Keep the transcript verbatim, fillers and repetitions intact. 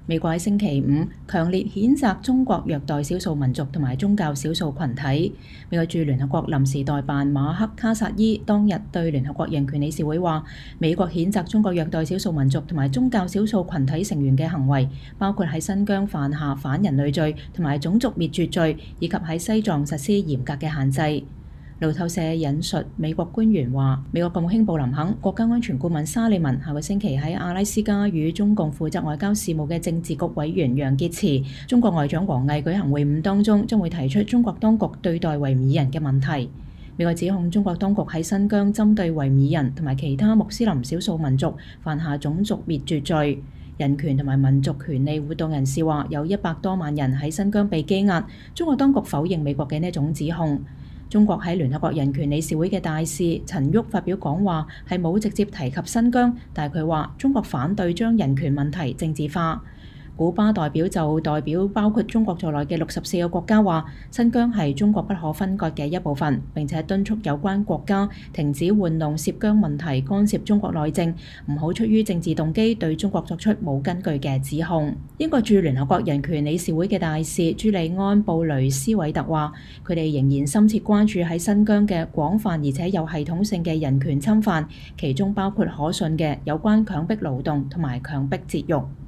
美國喺星期五強烈譴責中國虐待少數民族同埋宗教少數群體。美國駐聯合國臨時代辦馬克卡薩伊當日對聯合國人權理事會話：美國譴責中國虐待少數民族同埋宗教少數群體成員嘅行為，包括喺新疆犯下反人類罪同埋種族滅絕罪，以及喺西藏實施嚴格嘅限制。路透社引述美國官員話，美國國務卿布林肯、國家安全顧問沙利文下個星期喺阿拉斯加與中共負責外交事務嘅政治局委員楊潔篪、中國外長王毅舉行會晤當中，將會提出中國當局對待維吾爾人嘅問題。美國指控中國當局喺新疆針對維吾爾人同埋其他穆斯林少數民族犯下種族滅絕罪。人權同埋民族權利活動人士話，有一百多萬人喺新疆被羈押。中國當局否認美國嘅呢種指控。中國喺聯合國人權理事會嘅大使陳旭發表講話，係冇直接提及新疆，但係佢話中國反對將人權問題政治化。古巴代表就代表包括中國在內嘅六十四個國家話，新疆係中國不可分割嘅一部分，並且敦促有關國家停止玩弄涉疆問題干涉中國內政，唔好出於政治動機對中國作出冇根據嘅指控。英國駐聯合國人權理事會嘅大使朱利安布雷斯韋特話，佢哋仍然深切關注喺新疆嘅廣泛而且有系統性嘅人權侵犯，其中包括可信嘅有關強迫勞動同埋強迫節育。